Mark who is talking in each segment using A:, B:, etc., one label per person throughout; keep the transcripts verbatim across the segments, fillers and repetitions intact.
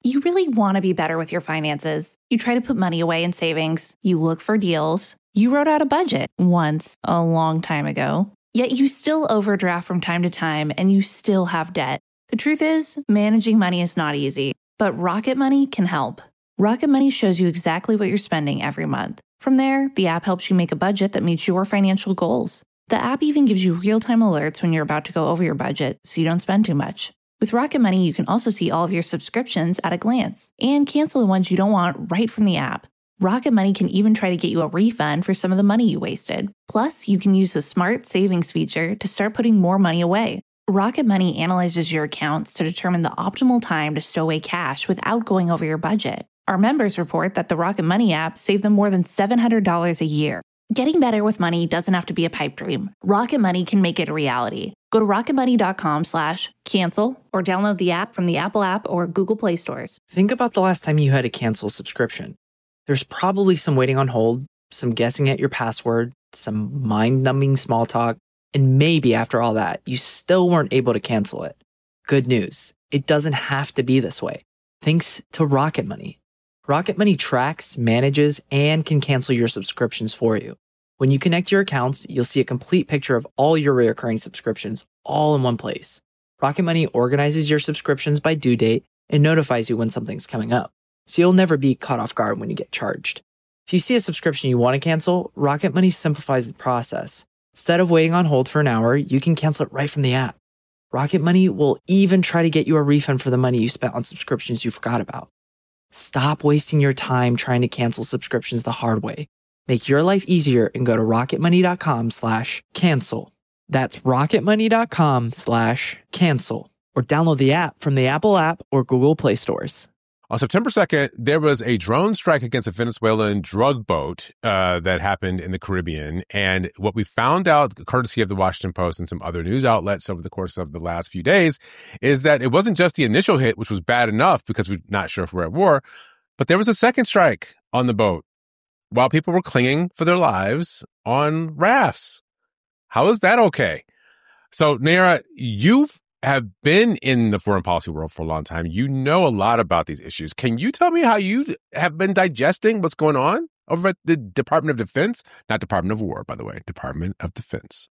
A: You really want to be better with your finances. You try to put money away in savings. You look for deals. You wrote out a budget once a long time ago. Yet you still overdraft from time to time and you still have debt. The truth is, managing money is not easy, but Rocket Money can help. Rocket Money shows you exactly what you're spending every month. From there, the app helps you make a budget that meets your financial goals. The app even gives you real-time alerts when you're about to go over your budget so you don't spend too much. With Rocket Money, you can also see all of your subscriptions at a glance and cancel the ones you don't want right from the app. Rocket Money can even try to get you a refund for some of the money you wasted. Plus, you can use the Smart Savings feature to start putting more money away. Rocket Money analyzes your accounts to determine the optimal time to stow away cash without going over your budget. Our members report that the Rocket Money app saved them more than seven hundred dollars a year. Getting better with money doesn't have to be a pipe dream. Rocket Money can make it a reality. Go to rocketmoney.com slash cancel or download the app from the Apple app or Google Play stores.
B: Think about the last time you had to cancel a subscription. There's probably some waiting on hold, some guessing at your password, some mind-numbing small talk, and maybe after all that, you still weren't able to cancel it. Good news, it doesn't have to be this way. Thanks to Rocket Money. Rocket Money tracks, manages, and can cancel your subscriptions for you. When you connect your accounts, you'll see a complete picture of all your recurring subscriptions all in one place. Rocket Money organizes your subscriptions by due date and notifies you when something's coming up, so you'll never be caught off guard when you get charged. If you see a subscription you want to cancel, Rocket Money simplifies the process. Instead of waiting on hold for an hour, you can cancel it right from the app. Rocket Money will even try to get you a refund for the money you spent on subscriptions you forgot about. Stop wasting your time trying to cancel subscriptions the hard way. Make your life easier and go to rocketmoney.com slash cancel. That's rocketmoney.com slash cancel. Or download the app from the Apple app or Google Play stores.
C: On September second, there was a drone strike against a Venezuelan drug boat uh, that happened in the Caribbean. And what we found out, courtesy of the Washington Post and some other news outlets over the course of the last few days, is that it wasn't just the initial hit, which was bad enough because we're not sure if we're at war, but there was a second strike on the boat while people were clinging for their lives on rafts. How is that okay? So, Nayara, you've have been in the foreign policy world for a long time. You know a lot about these issues. Can you tell me how you have been digesting what's going on over at the Department of Defense? Not Department of War, by the way, Department of Defense.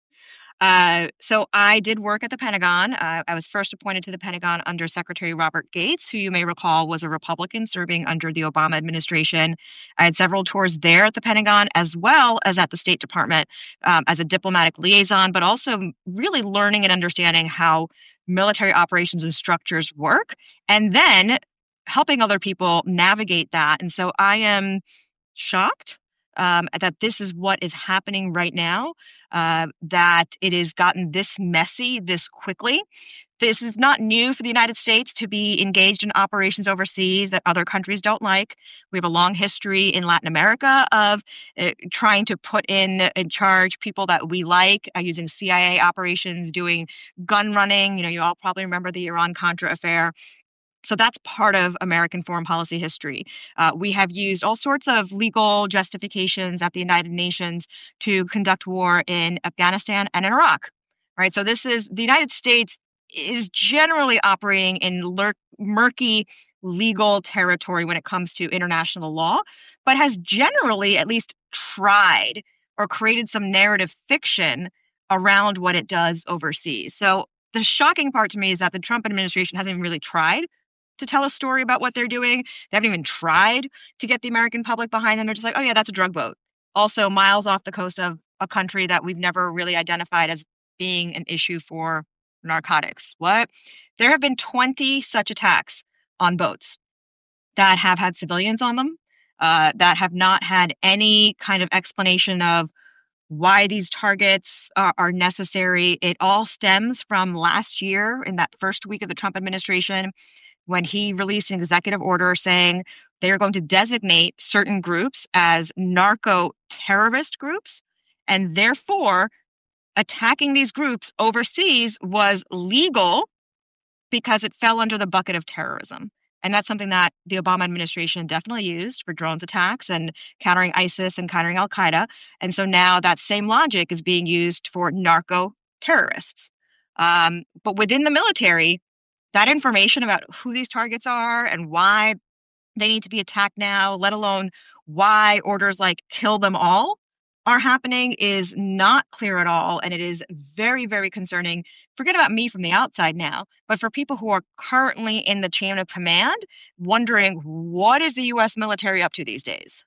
D: Uh, so I did work at the Pentagon. Uh, I was first appointed to the Pentagon under Secretary Robert Gates, who you may recall was a Republican serving under the Obama administration. I had several tours there at the Pentagon as well as at the State Department um, as a diplomatic liaison, but also really learning and understanding how military operations and structures work, and then helping other people navigate that. And so I am shocked Um, that this is what is happening right now, uh, that it has gotten this messy this quickly. This is not new for the United States to be engaged in operations overseas that other countries don't like. We have a long history in Latin America of uh, trying to put in in charge people that we like, uh, using C I A operations, doing gun running. You know, you all probably remember the Iran-Contra affair. So that's part of American foreign policy history. Uh, we have used all sorts of legal justifications at the United Nations to conduct war in Afghanistan and in Iraq, right? So this is, the United States is generally operating in lur- murky legal territory when it comes to international law, but has generally at least tried or created some narrative fiction around what it does overseas. So the shocking part to me is that the Trump administration hasn't really tried to tell a story about what they're doing. They haven't even tried to get the American public behind them. They're just like, oh yeah, that's a drug boat. Also miles off the coast of a country that we've never really identified as being an issue for narcotics. What? There have been twenty such attacks on boats that have had civilians on them, uh, that have not had any kind of explanation of why these targets are, are necessary. It all stems from last year in that first week of the Trump administration, when he released an executive order saying they are going to designate certain groups as narco-terrorist groups, and therefore attacking these groups overseas was legal because it fell under the bucket of terrorism. And that's something that the Obama administration definitely used for drones attacks and countering ISIS and countering Al-Qaeda. And so now that same logic is being used for narco-terrorists. Um, but within the military, that information about who these targets are and why they need to be attacked now, let alone why orders like kill them all are happening, is not clear at all. And it is very, very concerning. Forget about me from the outside now, but for people who are currently in the chain of command, wondering what is the U S military up to these days?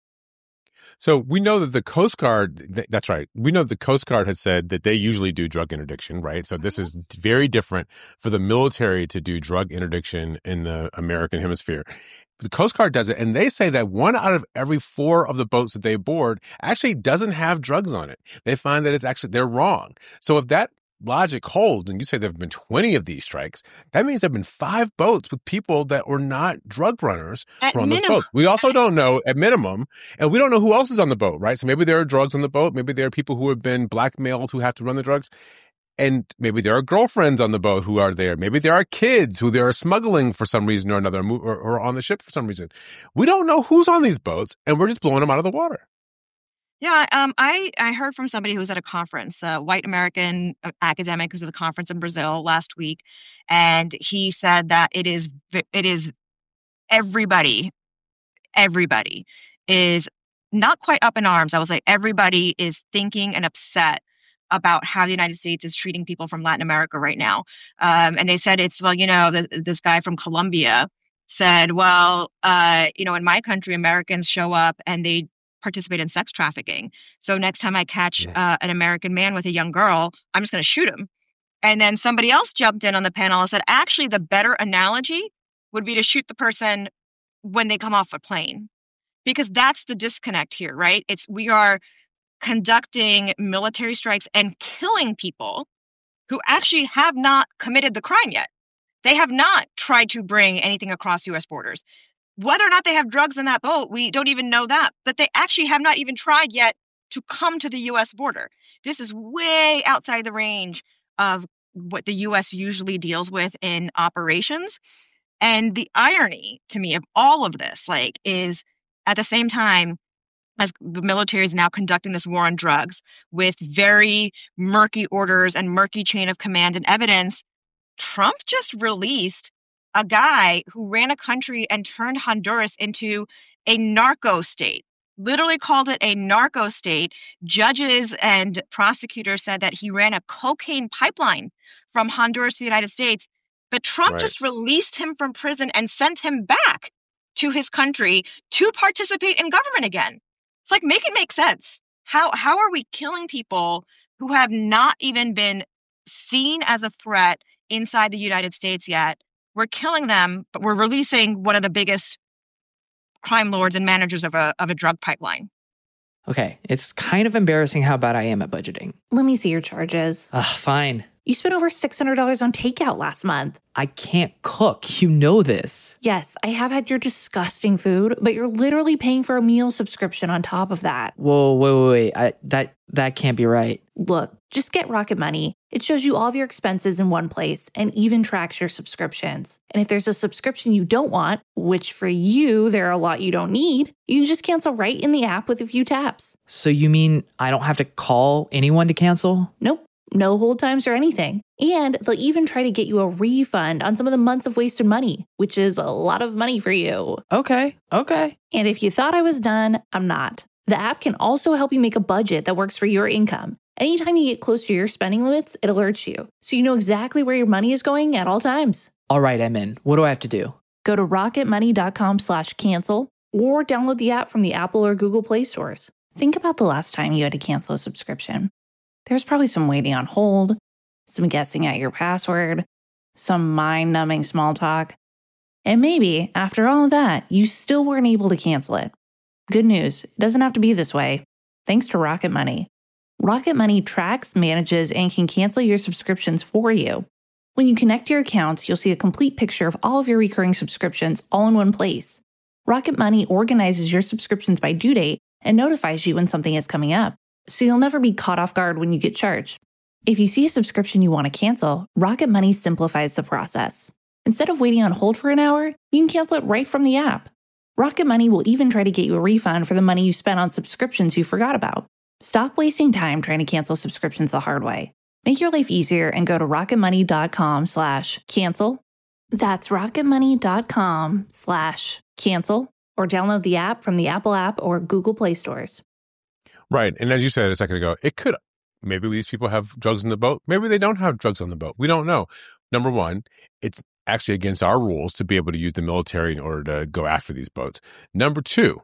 C: So we know that the Coast Guard, th- that's right. We know the Coast Guard has said that they usually do drug interdiction, right? So this is very different for the military to do drug interdiction in the American hemisphere. The Coast Guard does it, and they say that one out of every four of the boats that they board actually doesn't have drugs on it. They find that it's actually, they're wrong. So if that logic holds, and you say there have been twenty of these strikes, that means there have been five boats with people that were not drug runners
D: At
C: who are on those
D: minimum.
C: boats. We also don't know, at minimum, and we don't know who else is on the boat, right? So maybe there are drugs on the boat. Maybe there are people who have been blackmailed who have to run the drugs. And maybe there are girlfriends on the boat who are there. Maybe there are kids who they are smuggling for some reason or another, or, or on the ship for some reason. We don't know who's on these boats, and we're just blowing them out of the water.
D: Yeah, um, I, I heard from somebody who was at a conference, a white American academic who was at a conference in Brazil last week, and he said that it is it is everybody, everybody is not quite up in arms. I was like, everybody is thinking and upset about how the United States is treating people from Latin America right now. Um, and they said it's, well, you know, th- this guy from Colombia said, well, uh, you know, in my country, Americans show up and they participate in sex trafficking. So next time I catch uh, an American man with a young girl, I'm just going to shoot him. And then somebody else jumped in on the panel and said, actually, the better analogy would be to shoot the person when they come off a plane, because that's the disconnect here, right? It's we are conducting military strikes and killing people who actually have not committed the crime yet. They have not tried to bring anything across U S borders. Whether or not they have drugs in that boat, we don't even know that. But they actually have not even tried yet to come to the U S border. This is way outside the range of what the U S usually deals with in operations. And the irony to me of all of this, like, is at the same time, as the military is now conducting this war on drugs with very murky orders and murky chain of command and evidence, Trump just released a guy who ran a country and turned Honduras into a narco state, literally called it a narco state. Judges and prosecutors said that he ran a cocaine pipeline from Honduras to the United States. But Trump
C: Right.
D: just released him from prison and sent him back to his country to participate in government again. It's like, make it make sense. How how are we killing people who have not even been seen as a threat inside the United States yet? We're killing them, but we're releasing one of the biggest crime lords and managers of a of a drug pipeline.
B: Okay, it's kind of embarrassing how bad I am at budgeting.
A: Let me see your charges.
B: Ugh, fine.
A: You spent over six hundred dollars on takeout last month.
B: I can't cook. You know this.
A: Yes, I have had your disgusting food, but you're literally paying for a meal subscription on top of that.
B: Whoa, wait, wait, wait. I, that, that can't be right.
A: Look, just get Rocket Money. It shows you all of your expenses in one place and even tracks your subscriptions. And if there's a subscription you don't want, which for you, there are a lot you don't need, you can just cancel right in the app with a few taps.
B: So you mean I don't have to call anyone to cancel?
A: Nope. No hold times or anything. And they'll even try to get you a refund on some of the months of wasted money, which is a lot of money for you.
B: Okay, okay.
A: And if you thought I was done, I'm not. The app can also help you make a budget that works for your income. Anytime you get close to your spending limits, it alerts you, so you know exactly where your money is going at all times.
B: All right, I'm in. What do I have to do?
A: Go to rocketmoney.com slash cancel or download the app from the Apple or Google Play stores. Think about the last time you had to cancel a subscription. There's probably some waiting on hold, some guessing at your password, some mind-numbing small talk. And maybe, after all of that, you still weren't able to cancel it. Good news, it doesn't have to be this way. Thanks to Rocket Money. Rocket Money tracks, manages, and can cancel your subscriptions for you. When you connect your accounts, you'll see a complete picture of all of your recurring subscriptions all in one place. Rocket Money organizes your subscriptions by due date and notifies you when something is coming up, so you'll never be caught off guard when you get charged. If you see a subscription you want to cancel, Rocket Money simplifies the process. Instead of waiting on hold for an hour, you can cancel it right from the app. Rocket Money will even try to get you a refund for the money you spent on subscriptions you forgot about. Stop wasting time trying to cancel subscriptions the hard way. Make your life easier and go to rocketmoney.com slash cancel That's rocketmoney.com slash cancel or download the app from the Apple app or Google Play stores.
C: Right. And as you said a second ago, it could, maybe these people have drugs on the boat. Maybe they don't have drugs on the boat. We don't know. Number one, it's actually against our rules to be able to use the military in order to go after these boats. Number two,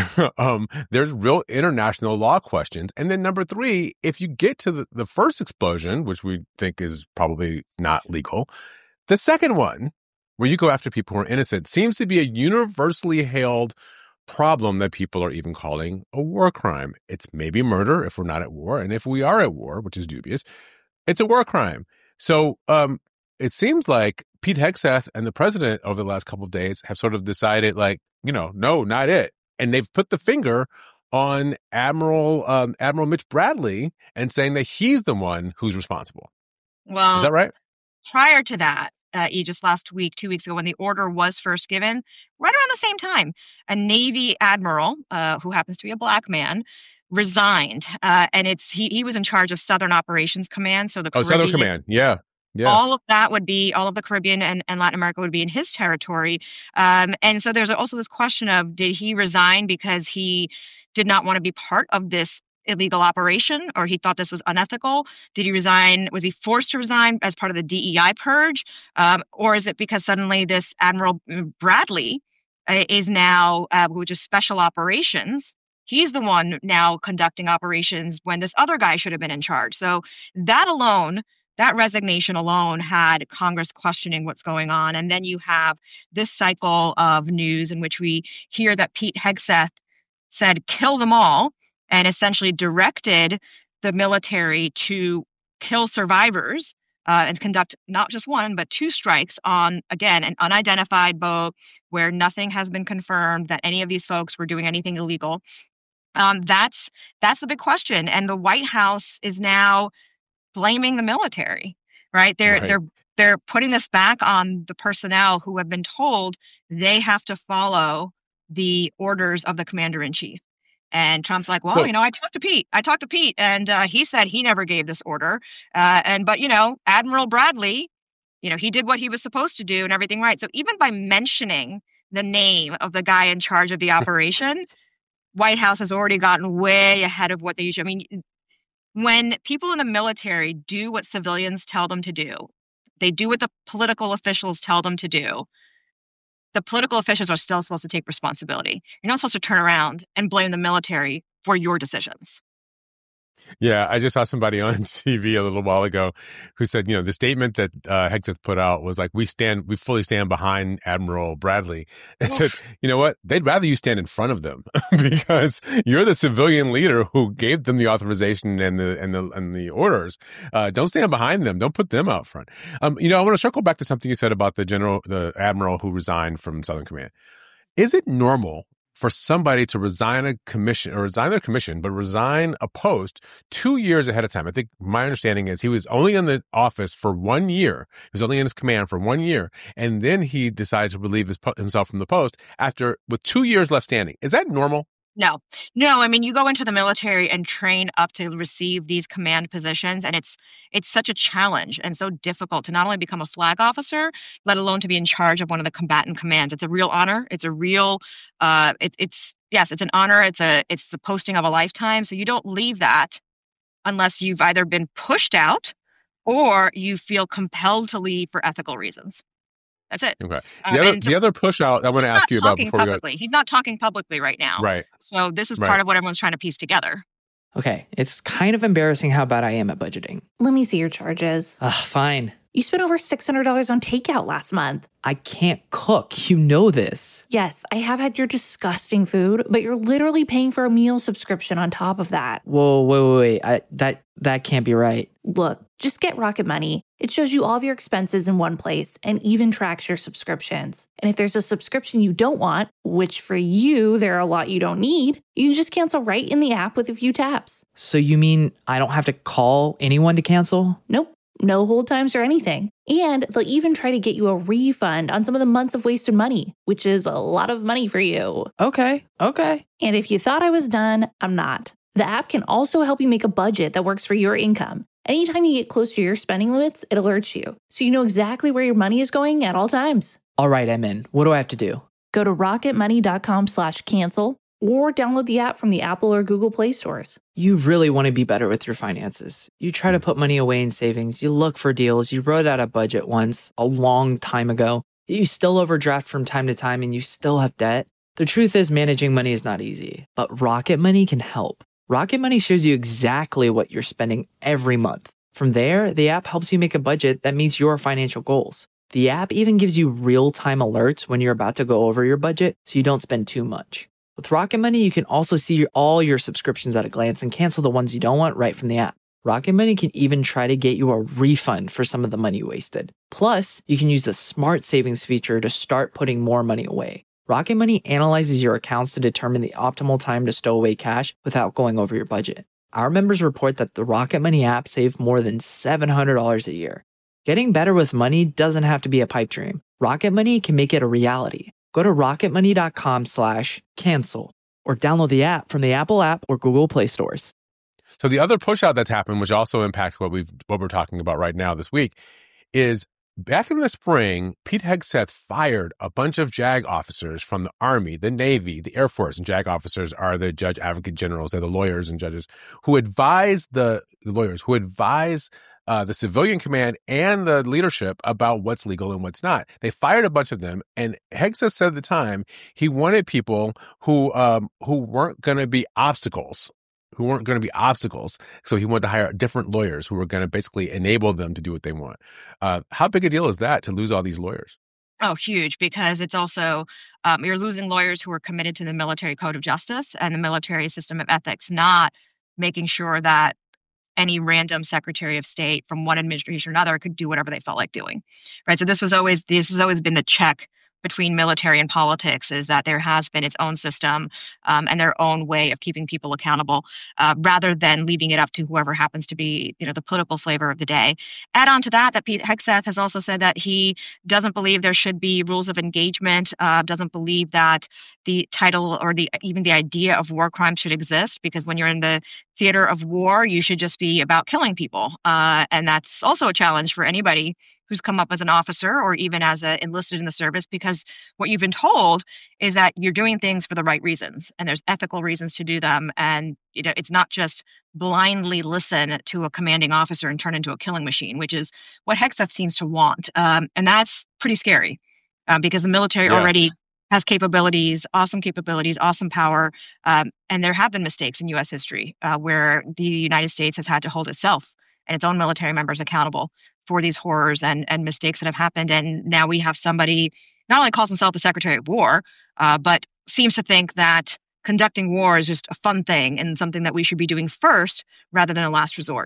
C: um, there's real international law questions. And then number three, if you get to the, the first explosion, which we think is probably not legal, the second one, where you go after people who are innocent, seems to be a universally hailed problem that people are even calling a war crime. It's maybe murder if we're not at war. And if we are at war, which is dubious, it's a war crime. So um, it seems like Pete Hegseth and the president over the last couple of days have sort of decided, like, you know, no, not it. And they've put the finger on Admiral um, Admiral Mitch Bradley and saying that he's the one who's responsible.
D: Well,
C: is that right?
D: Prior to that, uh, E, just last week, two weeks ago, when the order was first given, right around the same time, a Navy admiral, uh, who happens to be a black man, resigned. Uh, and it's he, he was in charge of Southern Operations Command. So the
C: oh,
D: Caribbean,
C: Southern Command, yeah. Yeah.
D: All of that would be, all of the Caribbean and, and Latin America would be in his territory. Um, and so there's also this question of, did he resign because he did not want to be part of this illegal operation, or he thought this was unethical? Did he resign? Was he forced to resign as part of the D E I purge? Um, or is it because suddenly this Admiral Bradley uh, is now, uh, which is special operations, he's the one now conducting operations when this other guy should have been in charge. So that alone, that resignation alone had Congress questioning what's going on. And then you have this cycle of news in which we hear that Pete Hegseth said, kill them all, and essentially directed the military to kill survivors uh, and conduct not just one, but two strikes on, again, an unidentified boat where nothing has been confirmed that any of these folks were doing anything illegal. Um, that's that's the big question. And the White House is now blaming the military, right? They're
C: Right.
D: they're they're putting this back on the personnel who have been told they have to follow the orders of the commander in chief. And Trump's like, well,
C: So-
D: you know, I talked to Pete. I talked to Pete, and uh, he said he never gave this order. Uh, and but you know, Admiral Bradley, you know, he did what he was supposed to do and everything right. So even by mentioning the name of the guy in charge of the operation, White House has already gotten way ahead of what they usually. I mean, when people in the military do what civilians tell them to do, they do what the political officials tell them to do. The political officials are still supposed to take responsibility. You're not supposed to turn around and blame the military for your decisions.
C: Yeah, I just saw somebody on T V a little while ago who said, you know, the statement that uh, Hegseth put out was like, we stand, we fully stand behind Admiral Bradley. And said, you know what? They'd rather you stand in front of them because you're the civilian leader who gave them the authorization and the and the and the orders. Uh, don't stand behind them. Don't put them out front. Um, you know, I want to circle back to something you said about the general, the admiral who resigned from Southern Command. Is it normal for somebody to resign a commission or resign their commission, but resign a post two years ahead of time? I think my understanding is he was only in the office for one year. He was only in his command for one year. And then he decided to relieve his, himself from the post after with two years left standing. Is that normal?
D: No, no. I mean, you go into the military and train up to receive these command positions, and it's it's such a challenge and so difficult to not only become a flag officer, let alone to be in charge of one of the combatant commands. It's a real honor. It's a real, uh, it, it's yes, it's an honor. It's a it's the posting of a lifetime. So you don't leave that unless you've either been pushed out or you feel compelled to leave for ethical reasons. That's it.
C: Okay.
D: Uh,
C: The other,
D: and so
C: the other push out I want to
D: he's
C: ask
D: not
C: you about
D: talking
C: before we go.
D: publicly. He's not talking publicly right now.
C: Right.
D: So this is
C: Right.
D: part of what everyone's trying to piece together.
B: Okay, it's kind of embarrassing how bad I am at budgeting.
A: Let me see your charges.
B: Ugh, fine.
A: You spent over six hundred dollars on takeout last month.
B: I can't cook. You know this.
A: Yes, I have had your disgusting food, but you're literally paying for a meal subscription on top of that.
B: Whoa, wait, wait, wait. I, that that can't be right.
A: Look, just get Rocket Money. It shows you all of your expenses in one place and even tracks your subscriptions. And if there's a subscription you don't want, which for you, there are a lot you don't need, you can just cancel right in the app with a few taps.
B: So you mean I don't have to call anyone to cancel?
A: Nope. No hold times or anything. And they'll even try to get you a refund on some of the months of wasted money, which is a lot of money for you.
B: Okay, okay.
A: And if you thought I was done, I'm not. The app can also help you make a budget that works for your income. Anytime you get close to your spending limits, it alerts you, so you know exactly where your money is going at all times.
B: All right, I'm in. What do I have to do?
A: Go to rocketmoney.com slash cancel or download the app from the Apple or Google Play stores.
B: You really want to be better with your finances. You try to put money away in savings. You look for deals. You wrote out a budget once a long time ago. You still overdraft from time to time and you still have debt. The truth is managing money is not easy, but Rocket Money can help. Rocket Money shows you exactly what you're spending every month. From there, the app helps you make a budget that meets your financial goals. The app even gives you real-time alerts when you're about to go over your budget so you don't spend too much. With Rocket Money, you can also see your, all your subscriptions at a glance and cancel the ones you don't want right from the app. Rocket Money can even try to get you a refund for some of the money wasted. Plus, you can use the Smart Savings feature to start putting more money away. Rocket Money analyzes your accounts to determine the optimal time to stow away cash without going over your budget. Our members report that the Rocket Money app saved more than seven hundred dollars a year. Getting better with money doesn't have to be a pipe dream. Rocket Money can make it a reality. Go to rocketmoney.com slash cancel or download the app from the Apple app or Google Play stores.
C: So the other push out that's happened, which also impacts what we've what we're talking about right now this week, is back in the spring, Pete Hegseth fired a bunch of JAG officers from the Army, the Navy, the Air Force, and JAG officers are the judge advocate generals. They're the lawyers and judges who advise the, the lawyers who advise Uh, the civilian command and the leadership about what's legal and what's not. They fired a bunch of them, and Hegseth said at the time he wanted people who um, who weren't going to be obstacles, who weren't going to be obstacles. So he wanted to hire different lawyers who were going to basically enable them to do what they want. Uh, how big a deal is that to lose all these lawyers?
D: Oh, huge, because it's also, um, you're losing lawyers who are committed to the military code of justice and the military system of ethics, not making sure that any random secretary of state from one administration or another could do whatever they felt like doing, right? So this was always, this has always been the check between military and politics, is that there has been its own system um, and their own way of keeping people accountable, uh, rather than leaving it up to whoever happens to be, you know, the political flavor of the day. Add on to that, that Pete Hegseth has also said that he doesn't believe there should be rules of engagement, uh, doesn't believe that the title or the even the idea of war crimes should exist, because when you're in the theater of war, you should just be about killing people. Uh, and that's also a challenge for anybody who's come up as an officer or even as a enlisted in the service, because what you've been told is that you're doing things for the right reasons and there's ethical reasons to do them. And you know, it's not just blindly listen to a commanding officer and turn into a killing machine, which is what Hegseth seems to want. Um, and that's pretty scary uh, because the military yeah. already has capabilities, awesome capabilities, awesome power. Um, and there have been mistakes in U S history uh, where the United States has had to hold itself and its own military members accountable for these horrors and, and mistakes that have happened. And now we have somebody not only calls himself the Secretary of War, uh, but seems to think that conducting war is just a fun thing and something that we should be doing first rather than a last resort.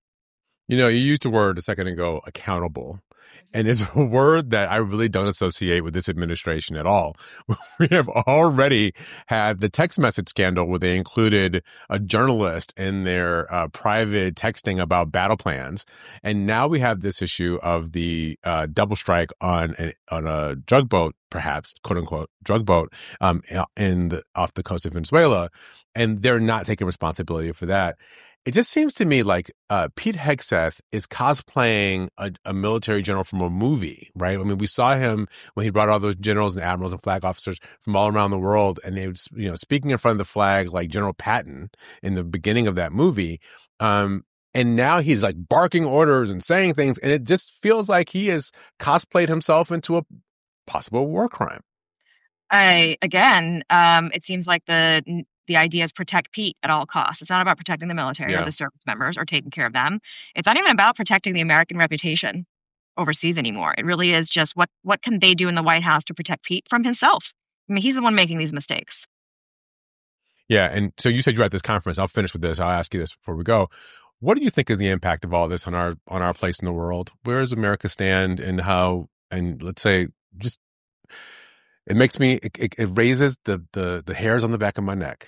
C: You know, you used the word a second ago, accountable. And it's a word that I really don't associate with this administration at all. We have already had the text message scandal where they included a journalist in their uh, private texting about battle plans. And now we have this issue of the uh, double strike on, an, on a drug boat, perhaps, quote unquote, drug boat um, in the, off the coast of Venezuela. And they're not taking responsibility for that. It just seems to me like uh, Pete Hegseth is cosplaying a, a military general from a movie, right? I mean, we saw him when he brought all those generals and admirals and flag officers from all around the world, and they was, you know, speaking in front of the flag like General Patton in the beginning of that movie. Um, and now he's like barking orders and saying things, and it just feels like he has cosplayed himself into a possible war crime.
D: I again, um, it seems like the the idea is protect Pete at all costs. It's not about protecting the military yeah. or the service members or taking care of them. It's not even about protecting the American reputation overseas anymore. It really is just what what can they do in the White House to protect Pete from himself? I mean, he's the one making these mistakes.
C: Yeah, and so you said you're at this conference. I'll finish with this. I'll ask you this before we go. What do you think is the impact of all this on our on our place in the world? Where does America stand, and how? And let's say, just it makes me it, it raises the, the the hairs on the back of my neck.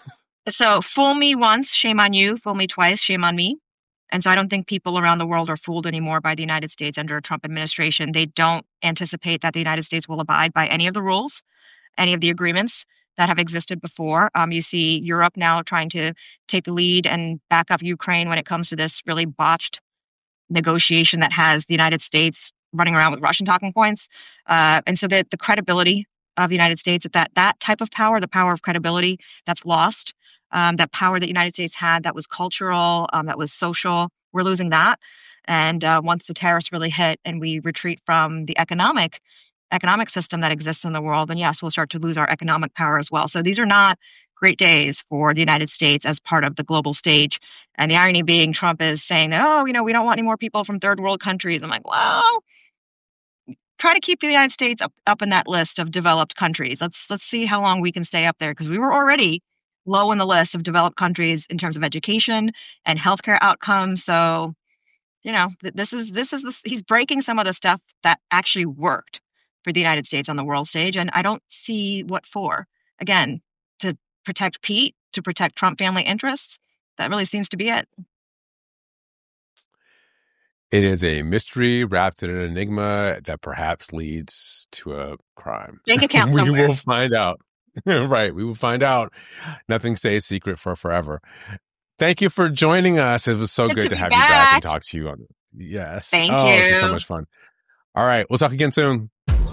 D: So fool me once, shame on you. Fool me twice, shame on me. And so I don't think people around the world are fooled anymore by the United States under a Trump administration. They don't anticipate that the United States will abide by any of the rules, any of the agreements that have existed before. Um, you see Europe now trying to take the lead and back up Ukraine when it comes to this really botched negotiation that has the United States running around with Russian talking points. Uh, and so the, the credibility of the United States, that that type of power, the power of credibility, that's lost. Um, that power that the United States had that was cultural, um, that was social, we're losing that. And uh, once the tariffs really hit and we retreat from the economic economic system that exists in the world, then yes, we'll start to lose our economic power as well. So these are not great days for the United States as part of the global stage. And the irony being Trump is saying that, oh, you know, we don't want any more people from third world countries. I'm like, well, try to keep the United States up, up in that list of developed countries. Let's let's see how long we can stay up there, because we were already low in the list of developed countries in terms of education and healthcare outcomes. So, you know, this is this is the, he's breaking some of the stuff that actually worked for the United States on the world stage, and I don't see what for. Again, to protect Pete, to protect Trump family interests. That really seems to be it.
C: It is a mystery wrapped in an enigma that perhaps leads to a crime.
D: Bank account
C: we
D: somewhere.
C: will find out. Right. We will find out. Nothing stays secret for forever. Thank you for joining us. It was so
D: good,
C: good
D: to,
C: to have
D: back.
C: you back and talk to you on it. Yes.
D: Thank
C: oh,
D: you.
C: This was so much fun. All right. We'll talk again soon.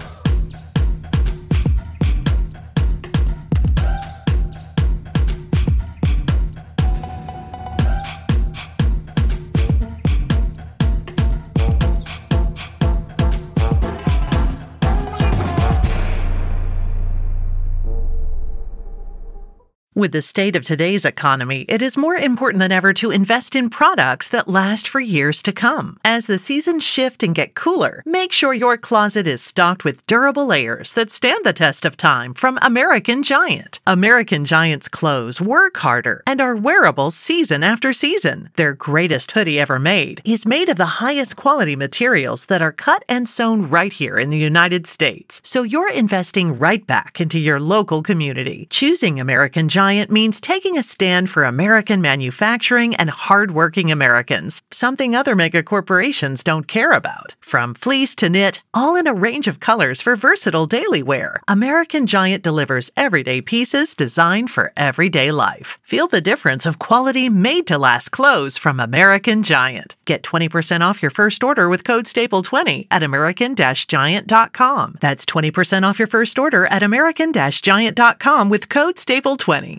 E: With the state of today's economy, it is more important than ever to invest in products that last for years to come. As the seasons shift and get cooler, make sure your closet is stocked with durable layers that stand the test of time from American Giant. American Giant's clothes work harder and are wearable season after season. Their greatest hoodie ever made is made of the highest quality materials that are cut and sewn right here in the United States. So you're investing right back into your local community. Choosing American Giant means taking a stand for American manufacturing and hardworking Americans, something other mega corporations don't care about. From fleece to knit, all in a range of colors for versatile daily wear, American Giant delivers everyday pieces designed for everyday life. Feel the difference of quality made-to-last clothes from American Giant. Get twenty percent off your first order with code staple twenty at american giant dot com. That's twenty percent off your first order at american giant dot com with code staple twenty.